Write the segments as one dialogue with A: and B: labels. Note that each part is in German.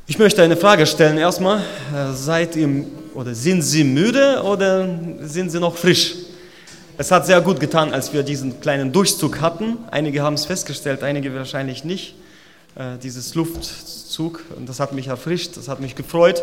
A: Ich möchte eine Frage stellen erstmal. Sind Sie müde oder sind Sie noch frisch? Es hat sehr gut getan, als wir diesen kleinen Durchzug hatten. Einige haben es festgestellt, einige wahrscheinlich nicht. Dieses Luftzug, und das hat mich erfrischt, das hat mich gefreut.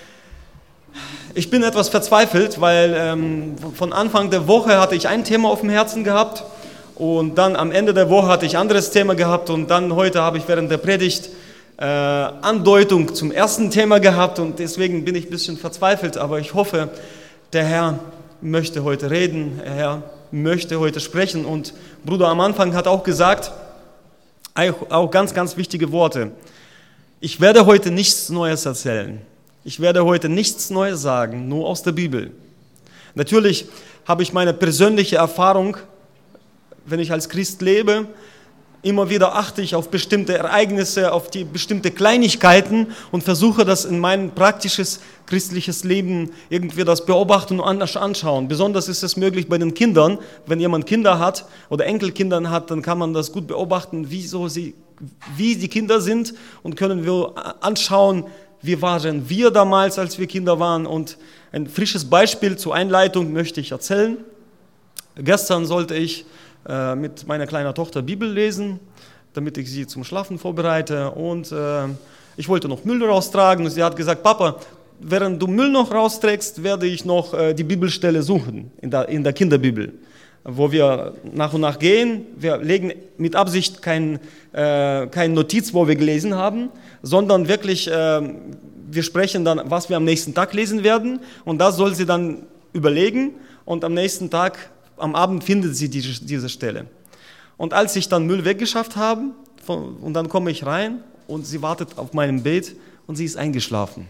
A: Ich bin etwas verzweifelt, weil von Anfang der Woche hatte ich ein Thema auf dem Herzen gehabt und dann am Ende der Woche hatte ich ein anderes Thema gehabt und dann heute habe ich während der Predigt Andeutung zum ersten Thema gehabt und deswegen bin ich ein bisschen verzweifelt, aber ich hoffe, der Herr möchte heute reden, der Herr möchte heute sprechen und Bruder am Anfang hat auch gesagt, auch ganz, ganz wichtige Worte. Ich werde heute nichts Neues erzählen. Ich werde heute nichts Neues sagen, nur aus der Bibel. Natürlich habe ich meine persönliche Erfahrung, wenn ich als Christ lebe, immer wieder achte ich auf bestimmte Ereignisse, auf die bestimmte Kleinigkeiten und versuche das in mein praktisches christliches Leben irgendwie das beobachten und anders anschauen. Besonders ist es möglich bei den Kindern. Wenn jemand Kinder hat oder Enkelkinder hat, dann kann man das gut beobachten, wie die Kinder sind und können wir anschauen, wie waren wir damals, als wir Kinder waren. Und ein frisches Beispiel zur Einleitung möchte ich erzählen. Gestern sollte ich mit meiner kleinen Tochter Bibel lesen, damit ich sie zum Schlafen vorbereite. Und ich wollte noch Müll raustragen. Und sie hat gesagt, Papa, während du Müll noch rausträgst, werde ich noch die Bibelstelle suchen in der Kinderbibel, wo wir nach und nach gehen. Wir legen mit Absicht kein Notiz, wo wir gelesen haben, sondern wirklich, wir sprechen dann, was wir am nächsten Tag lesen werden. Und das soll sie dann überlegen und am nächsten Tag, am Abend findet sie diese Stelle. Und als ich dann Müll weggeschafft habe, und dann komme ich rein und sie wartet auf meinem Bett und sie ist eingeschlafen.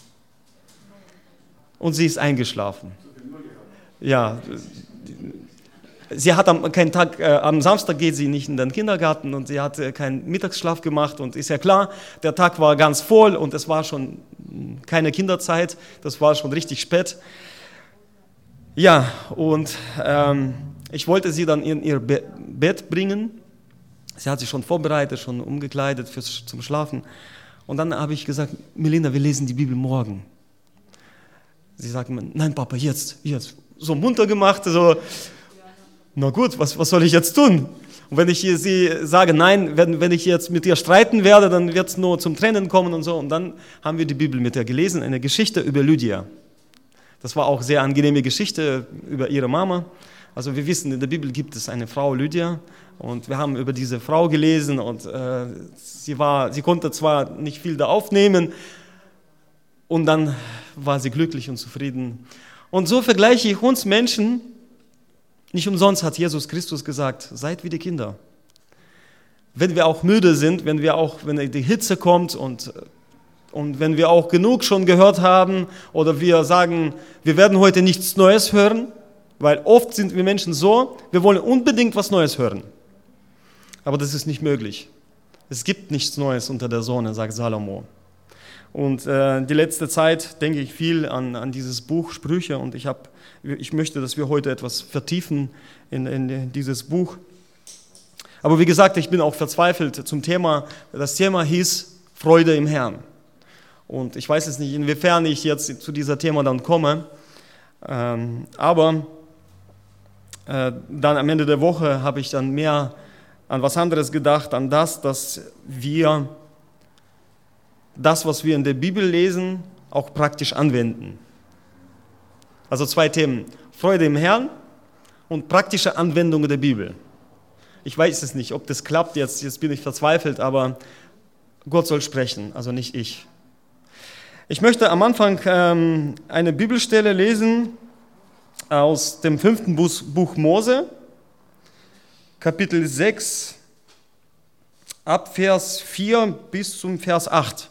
A: Ja, sie hat am Samstag geht sie nicht in den Kindergarten und sie hat keinen Mittagsschlaf gemacht und ist ja klar, der Tag war ganz voll und es war schon keine Kinderzeit, das war schon richtig spät. Ja, und ich wollte sie dann in ihr Bett bringen. Sie hat sich schon vorbereitet, schon umgekleidet zum Schlafen. Und dann habe ich gesagt, Melinda, wir lesen die Bibel morgen. Sie sagt mir, nein Papa, jetzt. So munter gemacht, so, na gut, was soll ich jetzt tun? Und wenn ich sie sage, nein, wenn ich jetzt mit ihr streiten werde, dann wird es nur zum Tränen kommen und so. Und dann haben wir die Bibel mit ihr gelesen, eine Geschichte über Lydia. Das war auch eine sehr angenehme Geschichte über ihre Mama. Also wir wissen, in der Bibel gibt es eine Frau Lydia und wir haben über diese Frau gelesen und sie konnte zwar nicht viel da aufnehmen und dann war sie glücklich und zufrieden. Und so vergleiche ich uns Menschen, nicht umsonst hat Jesus Christus gesagt, seid wie die Kinder. Wenn wir auch müde sind, wenn die Hitze kommt und wenn wir auch genug schon gehört haben oder wir sagen, wir werden heute nichts Neues hören, weil oft sind wir Menschen so, wir wollen unbedingt was Neues hören. Aber das ist nicht möglich. Es gibt nichts Neues unter der Sonne, sagt Salomo. Und die letzte Zeit denke ich viel an dieses Buch Sprüche und ich möchte, dass wir heute etwas vertiefen in dieses Buch. Aber wie gesagt, ich bin auch verzweifelt zum Thema. Das Thema hieß Freude im Herrn. Und ich weiß jetzt nicht, inwiefern ich jetzt zu diesem Thema dann komme, aber dann am Ende der Woche habe ich dann mehr an was anderes gedacht, an das, was wir in der Bibel lesen, auch praktisch anwenden. Also 2 Themen, Freude im Herrn und praktische Anwendung der Bibel. Ich weiß es nicht, ob das klappt, jetzt bin ich verzweifelt, aber Gott soll sprechen, also nicht ich. Ich möchte am Anfang eine Bibelstelle lesen aus dem 5. Buch Mose, Kapitel 6, ab Vers 4 bis zum Vers 8.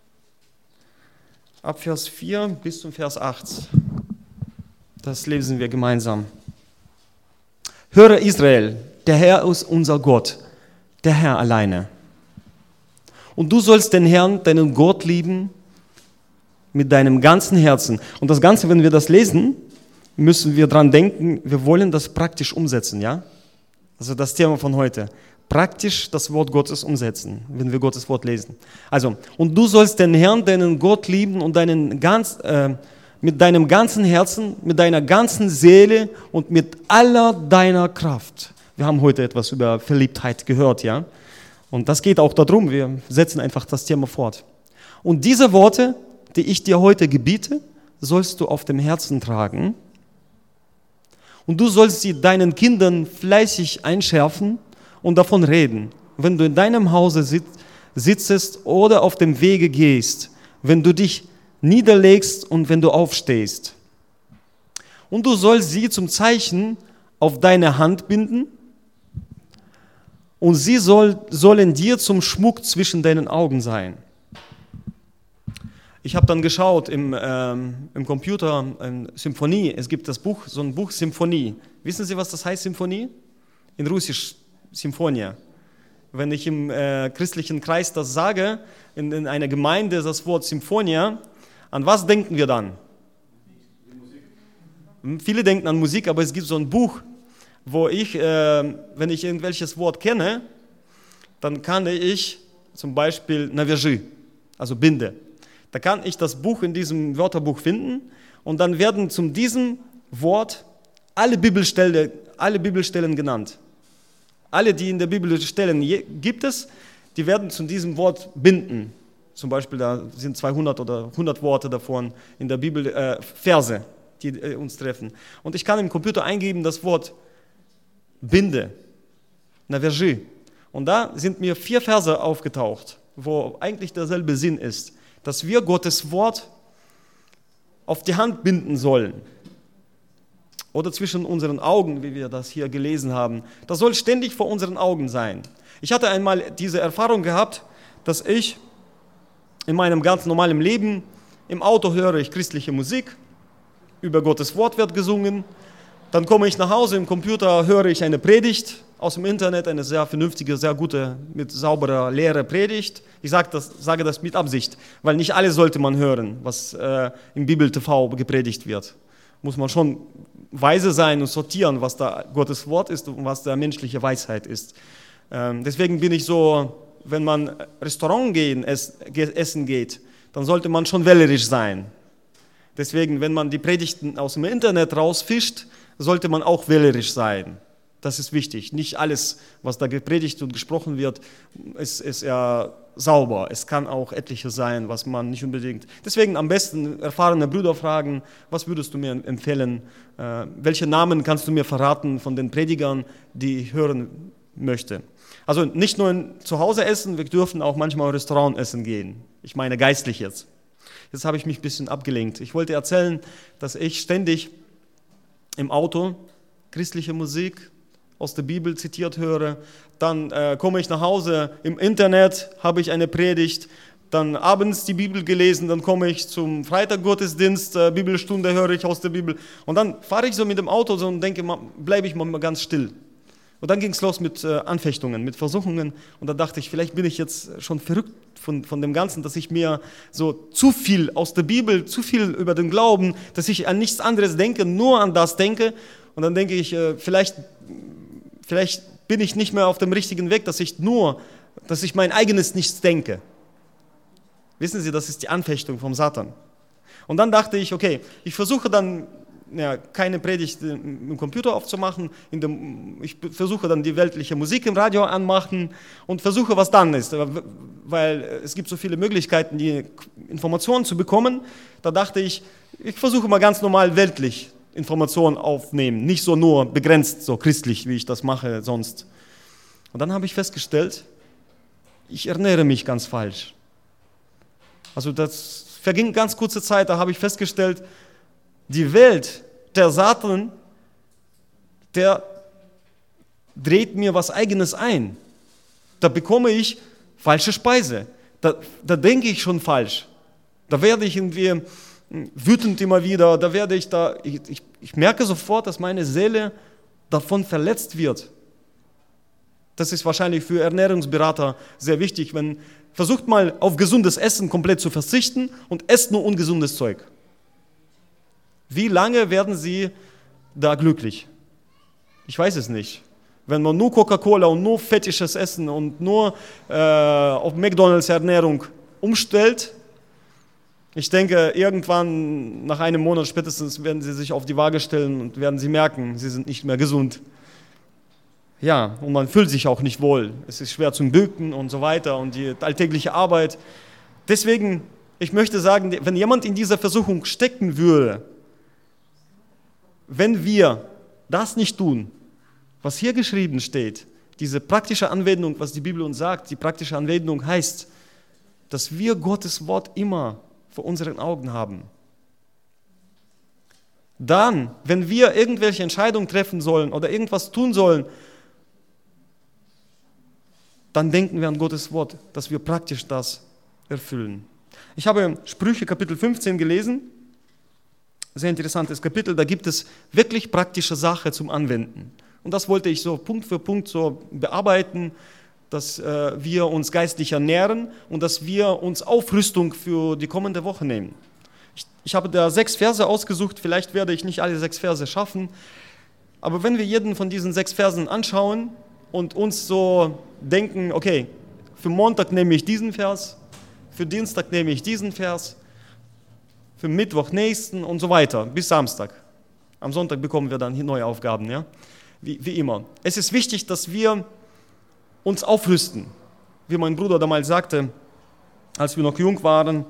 A: Ab Vers 4 bis zum Vers 8. Das lesen wir gemeinsam. Höre Israel, der Herr ist unser Gott, der Herr alleine. Und du sollst den Herrn, deinen Gott lieben, mit deinem ganzen Herzen. Und das Ganze, wenn wir das lesen, müssen wir dran denken, wir wollen das praktisch umsetzen, ja? Also das Thema von heute. praktisch das Wort Gottes umsetzen, wenn wir Gottes Wort lesen. Also, und du sollst den Herrn, deinen Gott lieben und mit deinem ganzen Herzen, mit deiner ganzen Seele und mit aller deiner Kraft. Wir haben heute etwas über Verliebtheit gehört, ja? Und das geht auch darum, wir setzen einfach das Thema fort. Und diese Worte, die ich dir heute gebiete, sollst du auf dem Herzen tragen. Und du sollst sie deinen Kindern fleißig einschärfen und davon reden, wenn du in deinem Hause sitzest oder auf dem Wege gehst, wenn du dich niederlegst und wenn du aufstehst. Und du sollst sie zum Zeichen auf deine Hand binden und sie sollen dir zum Schmuck zwischen deinen Augen sein. Ich habe dann geschaut im Computer, Symphonie, es gibt so ein Buch Symphonie. Wissen Sie, was das heißt, Symphonie? In Russisch, Symphonia. Wenn ich im christlichen Kreis das sage, in einer Gemeinde das Wort Symphonia, an was denken wir dann? Viele denken an Musik, aber es gibt so ein Buch, wo ich, wenn ich irgendwelches Wort kenne, dann kann ich zum Beispiel Naveji, also Binde. Da kann ich das Buch in diesem Wörterbuch finden und dann werden zu diesem Wort alle Bibelstellen genannt. Alle, die in der Bibel Stellen gibt es, die werden zu diesem Wort binden. Zum Beispiel, da sind 200 oder 100 Worte davon in der Bibel, Verse, die uns treffen. Und ich kann im Computer eingeben das Wort Binde, Naveji. Und da sind mir 4 Verse aufgetaucht, wo eigentlich derselbe Sinn ist, dass wir Gottes Wort auf die Hand binden sollen. Oder zwischen unseren Augen, wie wir das hier gelesen haben. Das soll ständig vor unseren Augen sein. Ich hatte einmal diese Erfahrung gehabt, dass ich in meinem ganz normalen Leben, im Auto höre ich christliche Musik, über Gottes Wort wird gesungen, dann komme ich nach Hause, im Computer höre ich eine Predigt aus dem Internet, eine sehr vernünftige, sehr gute, mit sauberer, leere Predigt. Ich sage das mit Absicht, weil nicht alles sollte man hören, was im Bibel-TV gepredigt wird. Muss man schon weise sein und sortieren, was da Gottes Wort ist und was da menschliche Weisheit ist. Deswegen bin ich so, wenn man Restaurant essen geht, dann sollte man schon wählerisch sein. Deswegen, wenn man die Predigten aus dem Internet rausfischt, sollte man auch wählerisch sein. Das ist wichtig. Nicht alles, was da gepredigt und gesprochen wird, ist ja sauber. Es kann auch etliches sein, was man nicht unbedingt... Deswegen am besten erfahrene Brüder fragen, was würdest du mir empfehlen? Welche Namen kannst du mir verraten von den Predigern, die ich hören möchte? Also nicht nur zu Hause essen, wir dürfen auch manchmal im Restaurant essen gehen. Ich meine geistlich jetzt. Jetzt habe ich mich ein bisschen abgelenkt. Ich wollte erzählen, dass ich ständig im Auto christliche Musik aus der Bibel zitiert höre, dann komme ich nach Hause, im Internet habe ich eine Predigt, dann abends die Bibel gelesen, dann komme ich zum Freitaggottesdienst, Bibelstunde höre ich aus der Bibel und dann fahre ich so mit dem Auto so und denke, bleibe ich mal ganz still. Und dann ging es los mit Anfechtungen, mit Versuchungen und da dachte ich, vielleicht bin ich jetzt schon verrückt von dem Ganzen, dass ich mir so zu viel aus der Bibel, zu viel über den Glauben, dass ich an nichts anderes denke, nur an das denke und dann denke ich, vielleicht bin ich nicht mehr auf dem richtigen Weg, dass ich mein eigenes Nichts denke. Wissen Sie, das ist die Anfechtung vom Satan. Und dann dachte ich, okay, ich versuche dann keine Predigt im Computer aufzumachen, ich versuche dann die weltliche Musik im Radio anmachen und versuche, was dann ist, weil es gibt so viele Möglichkeiten, die Informationen zu bekommen. Da dachte ich versuche mal ganz normal weltlich Informationen aufnehmen, nicht so nur begrenzt, so christlich, wie ich das mache sonst. Und dann habe ich festgestellt, ich ernähre mich ganz falsch. Also das verging ganz kurze Zeit, da habe ich festgestellt, die Welt, der Satan, der dreht mir was Eigenes ein. Da bekomme ich falsche Speise. Da denke ich schon falsch. Da werde ich irgendwie wütend immer wieder. Ich merke sofort, dass meine Seele davon verletzt wird. Das ist wahrscheinlich für Ernährungsberater sehr wichtig. Versucht mal auf gesundes Essen komplett zu verzichten und esst nur ungesundes Zeug. Wie lange werden Sie da glücklich? Ich weiß es nicht. Wenn man nur Coca-Cola und nur fettiges Essen und nur auf McDonald's Ernährung umstellt, ich denke, irgendwann nach einem Monat spätestens werden sie sich auf die Waage stellen und werden sie merken, sie sind nicht mehr gesund. Ja, und man fühlt sich auch nicht wohl. Es ist schwer zum Bücken und so weiter und die alltägliche Arbeit. Deswegen, ich möchte sagen, wenn jemand in dieser Versuchung stecken würde, wenn wir das nicht tun, was hier geschrieben steht, diese praktische Anwendung, was die Bibel uns sagt, die praktische Anwendung heißt, dass wir Gottes Wort immer vor unseren Augen haben. Dann, wenn wir irgendwelche Entscheidungen treffen sollen oder irgendwas tun sollen, dann denken wir an Gottes Wort, dass wir praktisch das erfüllen. Ich habe Sprüche Kapitel 15 gelesen, sehr interessantes Kapitel, da gibt es wirklich praktische Sachen zum Anwenden. Und das wollte ich so Punkt für Punkt so bearbeiten, dass wir uns geistlich ernähren und dass wir uns Aufrüstung für die kommende Woche nehmen. Ich habe da 6 Verse ausgesucht, vielleicht werde ich nicht alle 6 Verse schaffen, aber wenn wir jeden von diesen 6 Versen anschauen und uns so denken, okay, für Montag nehme ich diesen Vers, für Dienstag nehme ich diesen Vers, für Mittwoch nächsten und so weiter, bis Samstag. Am Sonntag bekommen wir dann neue Aufgaben, ja? Wie immer. Es ist wichtig, dass wir uns aufrüsten. Wie mein Bruder damals sagte, als wir noch jung waren,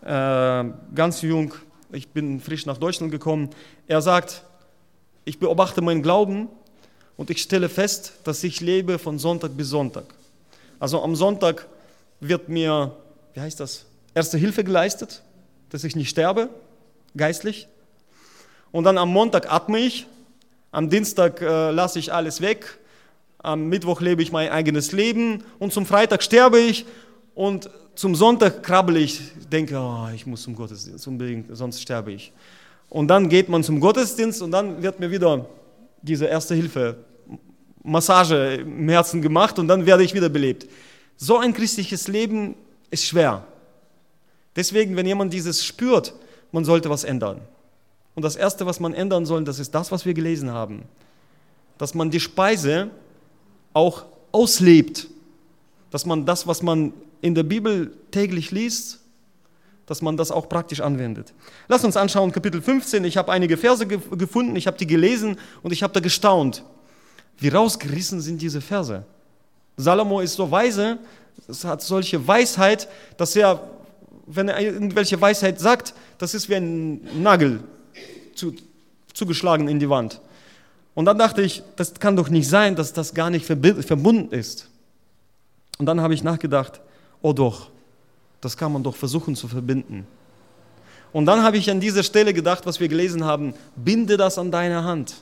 A: ganz jung, ich bin frisch nach Deutschland gekommen, er sagt, ich beobachte meinen Glauben und ich stelle fest, dass ich lebe von Sonntag bis Sonntag. Also am Sonntag wird mir, Erste Hilfe geleistet, dass ich nicht sterbe, geistlich. Und dann am Montag atme ich, am Dienstag lasse ich alles weg, am Mittwoch lebe ich mein eigenes Leben und zum Freitag sterbe ich und zum Sonntag krabbel ich, denke, ich muss zum Gottesdienst unbedingt, sonst sterbe ich. Und dann geht man zum Gottesdienst und dann wird mir wieder diese Erste Hilfe Massage im Herzen gemacht und dann werde ich wieder belebt. So ein christliches Leben ist schwer. Deswegen, wenn jemand dieses spürt, man sollte was ändern. Und das Erste, was man ändern soll, das ist das, was wir gelesen haben. Dass man die Speise auch auslebt. Dass man das, was man in der Bibel täglich liest, dass man das auch praktisch anwendet. Lass uns anschauen, Kapitel 15. Ich habe einige Verse gefunden, ich habe die gelesen und ich habe da gestaunt. Wie rausgerissen sind diese Verse. Salomo ist so weise, es hat solche Weisheit, dass er, wenn er irgendwelche Weisheit sagt, das ist wie ein Nagel zugeschlagen in die Wand. Und dann dachte ich, das kann doch nicht sein, dass das gar nicht verbunden ist. Und dann habe ich nachgedacht, oh doch, das kann man doch versuchen zu verbinden. Und dann habe ich an dieser Stelle gedacht, was wir gelesen haben, binde das an deine Hand.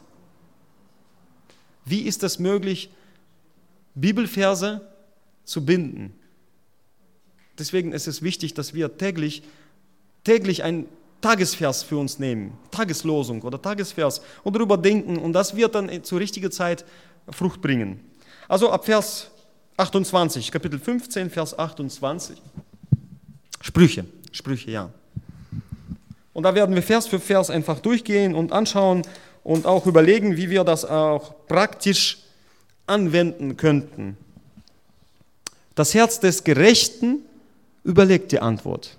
A: Wie ist es möglich, Bibelverse zu binden? Deswegen ist es wichtig, dass wir täglich einen Tagesvers für uns nehmen, Tageslosung oder Tagesvers und darüber denken und das wird dann zur richtigen Zeit Frucht bringen. Also ab Vers 28, Kapitel 15, Vers 28. Sprüche, ja. Und da werden wir Vers für Vers einfach durchgehen und anschauen und auch überlegen, wie wir das auch praktisch anwenden könnten. Das Herz des Gerechten überlegt die Antwort.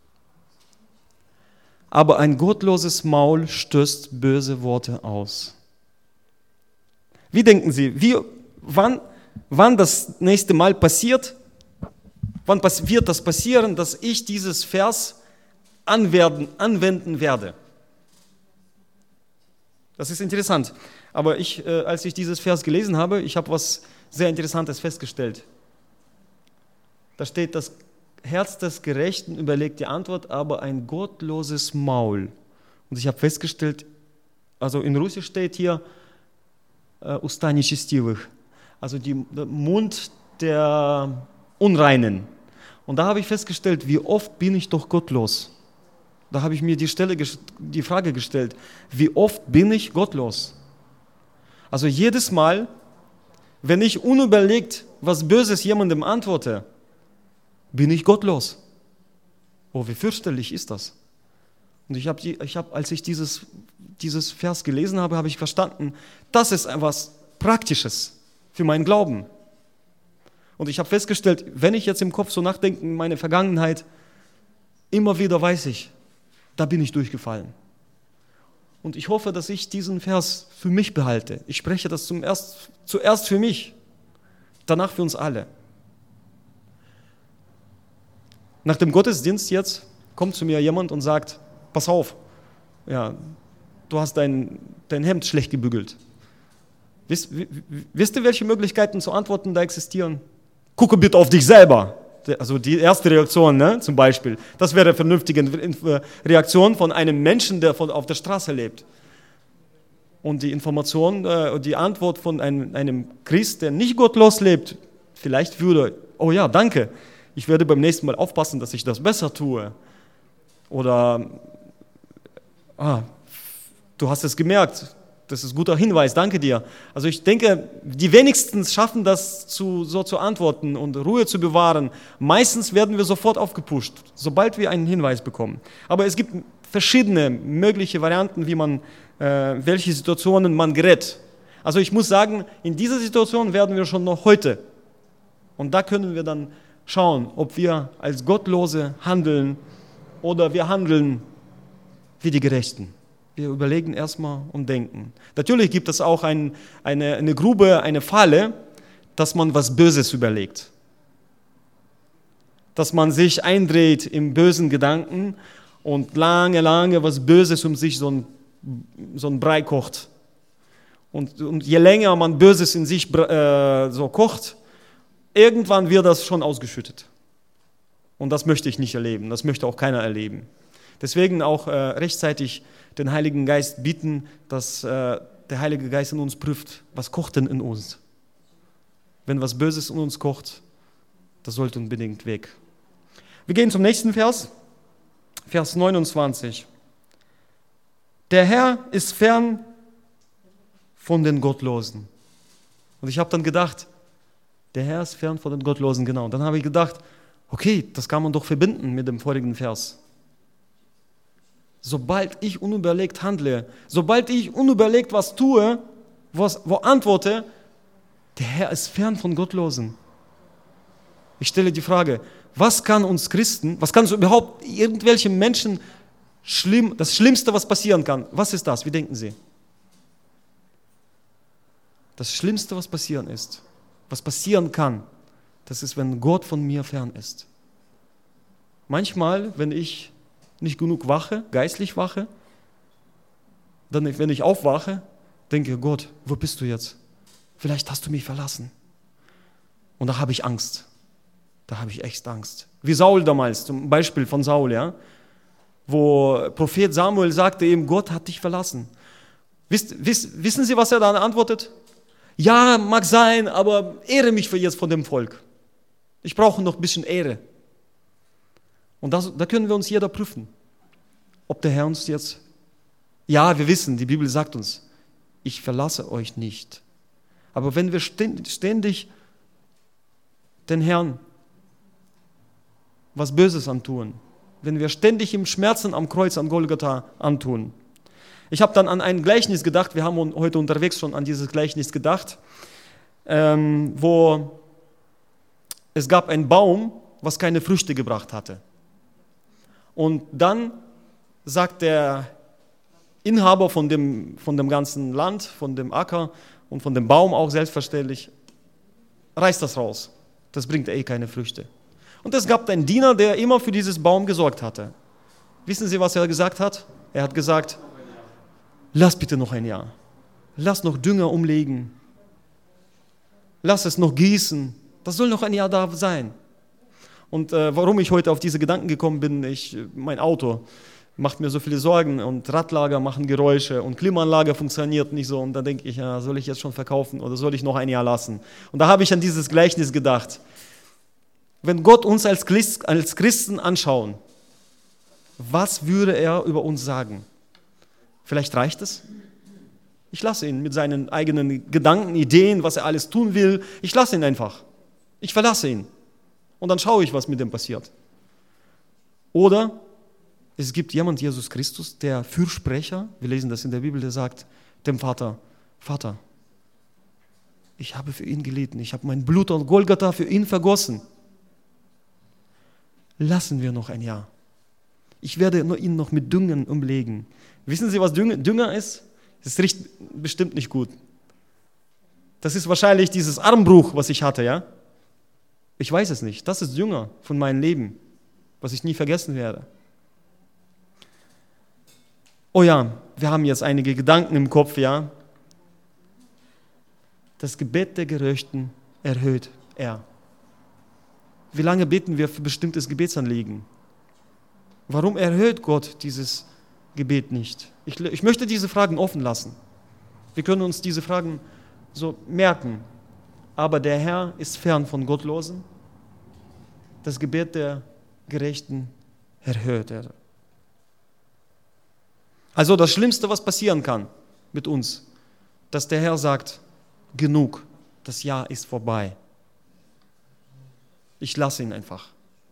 A: Aber ein gottloses Maul stößt böse Worte aus. Wie denken Sie, wann das nächste Mal passiert? Wann wird das passieren, dass ich dieses Vers anwenden werde? Das ist interessant. Aber als ich dieses Vers gelesen habe, ich habe was sehr Interessantes festgestellt. Da steht, das Herz des Gerechten überlegt die Antwort, aber ein gottloses Maul. Und ich habe festgestellt, also in Russisch steht hier Usta nechestivых, also der Mund der Unreinen. Und da habe ich festgestellt, wie oft bin ich doch gottlos. Da habe ich mir die Frage gestellt, wie oft bin ich gottlos? Also jedes Mal, wenn ich unüberlegt was Böses jemandem antworte, bin ich gottlos. Oh, wie fürchterlich ist das? Und als ich dieses Vers gelesen habe, habe ich verstanden, das ist etwas Praktisches. für meinen Glauben. Und ich habe festgestellt, wenn ich jetzt im Kopf so nachdenke, in meine Vergangenheit, immer wieder weiß ich, da bin ich durchgefallen. Und ich hoffe, dass ich diesen Vers für mich behalte. Ich spreche das zuerst für mich, danach für uns alle. Nach dem Gottesdienst jetzt kommt zu mir jemand und sagt, pass auf, ja, du hast dein Hemd schlecht gebügelt. Wisst ihr, welche Möglichkeiten zu antworten da existieren? Gucke bitte auf dich selber. Also die erste Reaktion, ne, zum Beispiel. Das wäre eine vernünftige Reaktion von einem Menschen, der auf der Straße lebt. Und die Information, die Antwort von einem Christ, der nicht gottlos lebt, vielleicht würde, oh ja, danke, ich werde beim nächsten Mal aufpassen, dass ich das besser tue. Oder, du hast es gemerkt, das ist ein guter Hinweis, danke dir. Also ich denke, die wenigsten schaffen das so zu antworten und Ruhe zu bewahren. Meistens werden wir sofort aufgepusht, sobald wir einen Hinweis bekommen. Aber es gibt verschiedene mögliche Varianten, welche Situationen man gerät. Also ich muss sagen, in dieser Situation werden wir schon noch heute. Und da können wir dann schauen, ob wir als Gottlose handeln oder wir handeln wie die Gerechten. Wir überlegen erstmal und denken. Natürlich gibt es auch eine Grube, eine Falle, dass man was Böses überlegt. Dass man sich eindreht im bösen Gedanken und lange was Böses um sich so ein Brei kocht. Und je länger man Böses in sich so kocht, irgendwann wird das schon ausgeschüttet. Und das möchte ich nicht erleben, das möchte auch keiner erleben. Deswegen auch rechtzeitig den Heiligen Geist bitten, dass der Heilige Geist in uns prüft, was kocht denn in uns? Wenn was Böses in uns kocht, das sollte unbedingt weg. Wir gehen zum nächsten Vers, Vers 29. Der Herr ist fern von den Gottlosen. Und ich habe dann gedacht, der Herr ist fern von den Gottlosen, genau. Und dann habe ich gedacht, okay, das kann man doch verbinden mit dem vorigen Vers. Sobald ich unüberlegt handle, sobald ich unüberlegt was tue, wo antworte, der Herr ist fern von Gottlosen. Ich stelle die Frage, was kann uns Christen, was kann uns überhaupt irgendwelche Menschen das Schlimmste, was passieren kann, was ist das? Wie denken Sie? Das Schlimmste, was passieren kann, das ist, wenn Gott von mir fern ist. Manchmal, wenn ich nicht genug wache, geistlich wache, dann, wenn ich aufwache, denke, Gott, wo bist du jetzt? Vielleicht hast du mich verlassen. Und da habe ich Angst. Da habe ich echt Angst. Wie Saul damals, zum Beispiel von Saul, ja, wo Prophet Samuel sagte ihm, Gott hat dich verlassen. Wissen Sie, was er dann antwortet? Ja, mag sein, aber ehre mich für jetzt von dem Volk. Ich brauche noch ein bisschen Ehre. Und da können wir uns jeder prüfen, ob der Herr uns jetzt, ja, wir wissen, die Bibel sagt uns, ich verlasse euch nicht. Aber wenn wir ständig den Herrn was Böses antun, wenn wir ständig ihm Schmerzen am Kreuz, am Golgatha antun. Ich habe dann an ein Gleichnis gedacht, wir haben heute unterwegs schon an dieses Gleichnis gedacht, wo es gab einen Baum, was keine Früchte gebracht hatte. Und dann sagt der Inhaber von dem ganzen Land, von dem Acker und von dem Baum auch selbstverständlich, reiß das raus, das bringt keine Früchte. Und es gab einen Diener, der immer für dieses Baum gesorgt hatte. Wissen Sie, was er gesagt hat? Er hat gesagt, lass bitte noch ein Jahr, lass noch Dünger umlegen, lass es noch gießen, das soll noch ein Jahr da sein. Und warum ich heute auf diese Gedanken gekommen bin, mein Auto macht mir so viele Sorgen und Radlager machen Geräusche und Klimaanlage funktioniert nicht so. Und da denke ich, ja, soll ich jetzt schon verkaufen oder soll ich noch ein Jahr lassen? Und da habe ich an dieses Gleichnis gedacht. Wenn Gott uns als Christen anschauen, was würde er über uns sagen? Vielleicht reicht es? Ich lasse ihn mit seinen eigenen Gedanken, Ideen, was er alles tun will. Ich lasse ihn einfach. Ich verlasse ihn. Und dann schaue ich, was mit dem passiert. Oder es gibt jemand, Jesus Christus, der Fürsprecher, wir lesen das in der Bibel, der sagt dem Vater, Vater, ich habe für ihn gelitten, ich habe mein Blut auf Golgatha für ihn vergossen. Lassen wir noch ein Jahr. Ich werde ihn noch mit Düngern umlegen. Wissen Sie, was Dünger ist? Das riecht bestimmt nicht gut. Das ist wahrscheinlich dieses Armbruch, was ich hatte, ja? Ich weiß es nicht. Das ist Dünger von meinem Leben, was ich nie vergessen werde. Oh ja, wir haben jetzt einige Gedanken im Kopf, ja? Das Gebet der Gerechten erhöht er. Wie lange beten wir für bestimmtes Gebetsanliegen? Warum erhöht Gott dieses Gebet nicht? Ich möchte diese Fragen offen lassen. Wir können uns diese Fragen so merken. Aber der Herr ist fern von Gottlosen. Das Gebet der Gerechten erhöht er. Also das Schlimmste, was passieren kann mit uns, dass der Herr sagt, genug, das Jahr ist vorbei. Ich lasse ihn einfach.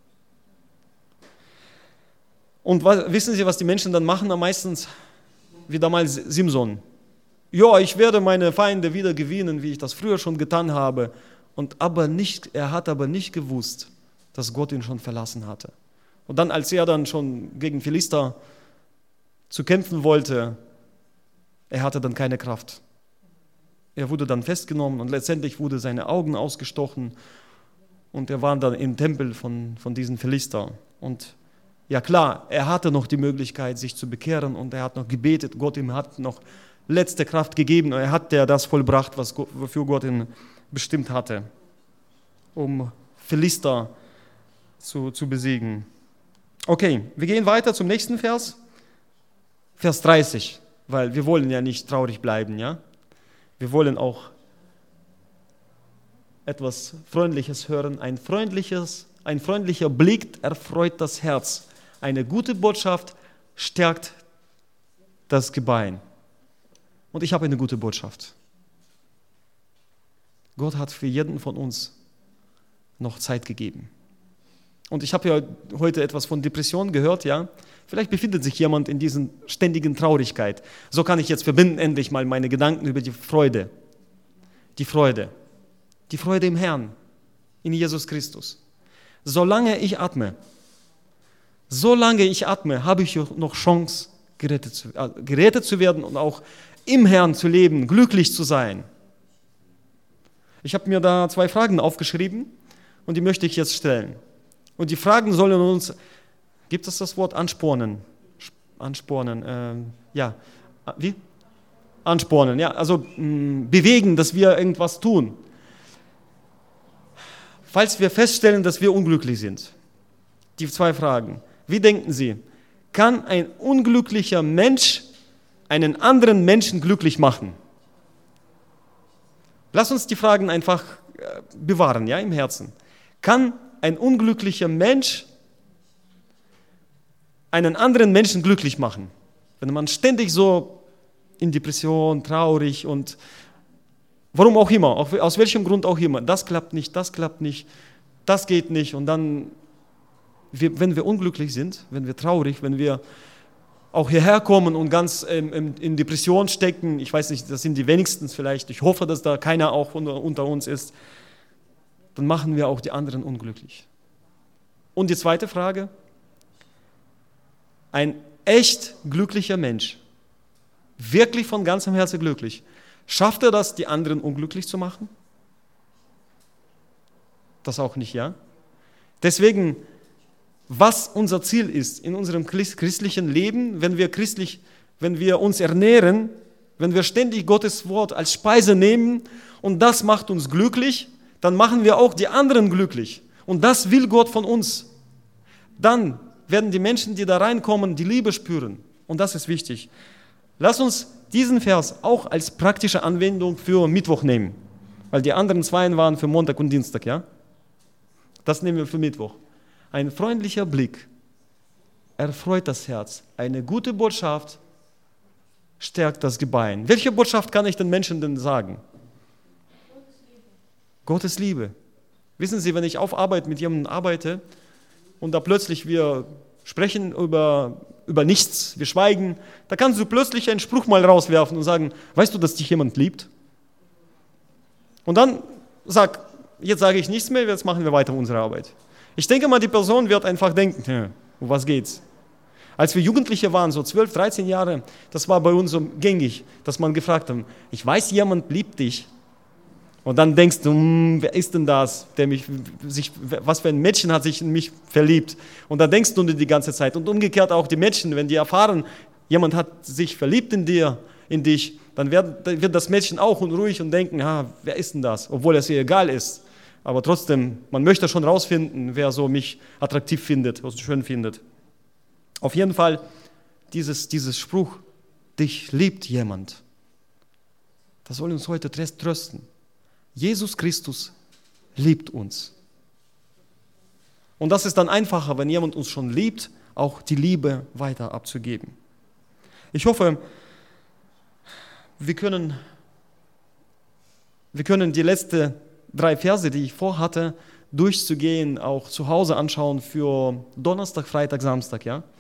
A: Und wissen Sie, was die Menschen dann machen? Am meisten, wie damals Simson. Ja, ich werde meine Feinde wieder gewinnen, wie ich das früher schon getan habe. Er hat aber nicht gewusst, dass Gott ihn schon verlassen hatte. Und dann, als er dann schon gegen Philister zu kämpfen wollte, er hatte dann keine Kraft. Er wurde dann festgenommen und letztendlich wurde seine Augen ausgestochen und er war dann im Tempel von diesen Philister. Und ja klar, er hatte noch die Möglichkeit, sich zu bekehren und er hat noch gebetet, Gott ihm hat noch letzte Kraft gegeben und er hat das vollbracht, wofür Gott ihn bestimmt hatte, um Philister zu besiegen. Okay, wir gehen weiter zum nächsten Vers. Vers 30, weil wir wollen ja nicht traurig bleiben, ja? Wir wollen auch etwas Freundliches hören. Ein freundlicher Blick erfreut das Herz. Eine gute Botschaft stärkt das Gebein. Und ich habe eine gute Botschaft. Gott hat für jeden von uns noch Zeit gegeben. Und ich habe ja heute etwas von Depressionen gehört, ja. Vielleicht befindet sich jemand in dieser ständigen Traurigkeit. So kann ich jetzt verbinden endlich mal meine Gedanken über die Freude. Die Freude. Die Freude im Herrn, in Jesus Christus. Solange ich atme, habe ich noch Chance, gerettet zu werden und auch im Herrn zu leben, glücklich zu sein. Ich habe mir da 2 Fragen aufgeschrieben und die möchte ich jetzt stellen. Und die Fragen sollen uns, gibt es das Wort anspornen? Anspornen, ja. Wie? Anspornen, ja. Also bewegen, dass wir irgendwas tun. Falls wir feststellen, dass wir unglücklich sind. Die 2 Fragen. Wie denken Sie, kann ein unglücklicher Mensch einen anderen Menschen glücklich machen? Lass uns die Fragen einfach bewahren, ja, im Herzen. Kann ein unglücklicher Mensch einen anderen Menschen glücklich machen? Wenn man ständig so in Depression, traurig und warum auch immer, aus welchem Grund auch immer, das klappt nicht, das geht nicht und dann, wenn wir unglücklich sind, wenn wir traurig, wenn wir auch hierher kommen und ganz in Depression stecken, ich weiß nicht, das sind die wenigsten vielleicht, ich hoffe, dass da keiner auch unter uns ist, dann machen wir auch die anderen unglücklich. Und die zweite Frage, ein echt glücklicher Mensch, wirklich von ganzem Herzen glücklich, schafft er das, die anderen unglücklich zu machen? Das auch nicht, ja? Deswegen, was unser Ziel ist in unserem christlichen Leben, wenn wir uns ernähren, wenn wir ständig Gottes Wort als Speise nehmen und das macht uns glücklich, dann machen wir auch die anderen glücklich. Und das will Gott von uns. Dann werden die Menschen, die da reinkommen, die Liebe spüren. Und das ist wichtig. Lass uns diesen Vers auch als praktische Anwendung für Mittwoch nehmen. Weil die anderen 2 waren für Montag und Dienstag, ja? Das nehmen wir für Mittwoch. Ein freundlicher Blick erfreut das Herz. Eine gute Botschaft stärkt das Gebein. Welche Botschaft kann ich den Menschen denn sagen? Gottes Liebe. Wissen Sie, wenn ich auf Arbeit mit jemandem arbeite und da plötzlich wir sprechen über nichts, wir schweigen, da kannst du plötzlich einen Spruch mal rauswerfen und sagen, weißt du, dass dich jemand liebt? Und dann jetzt sage ich nichts mehr, jetzt machen wir weiter unsere Arbeit. Ich denke mal, die Person wird einfach denken, um was geht's? Als wir Jugendliche waren, so 12, 13 Jahre, das war bei uns so gängig, dass man gefragt hat, ich weiß, jemand liebt dich. Und dann denkst du, wer ist denn das, was für ein Mädchen hat sich in mich verliebt? Und dann denkst du die ganze Zeit. Und umgekehrt auch die Mädchen, wenn die erfahren, jemand hat sich verliebt in dich, dann wird das Mädchen auch unruhig und denken, wer ist denn das? Obwohl es ihr egal ist. Aber trotzdem, man möchte schon rausfinden, wer so mich attraktiv findet, oder schön findet. Auf jeden Fall, dieses Spruch, dich liebt jemand, das soll uns heute trösten. Jesus Christus liebt uns. Und das ist dann einfacher, wenn jemand uns schon liebt, auch die Liebe weiter abzugeben. Ich hoffe, wir können die letzten 3 Verse, die ich vorhatte, durchzugehen, auch zu Hause anschauen für Donnerstag, Freitag, Samstag. Ja?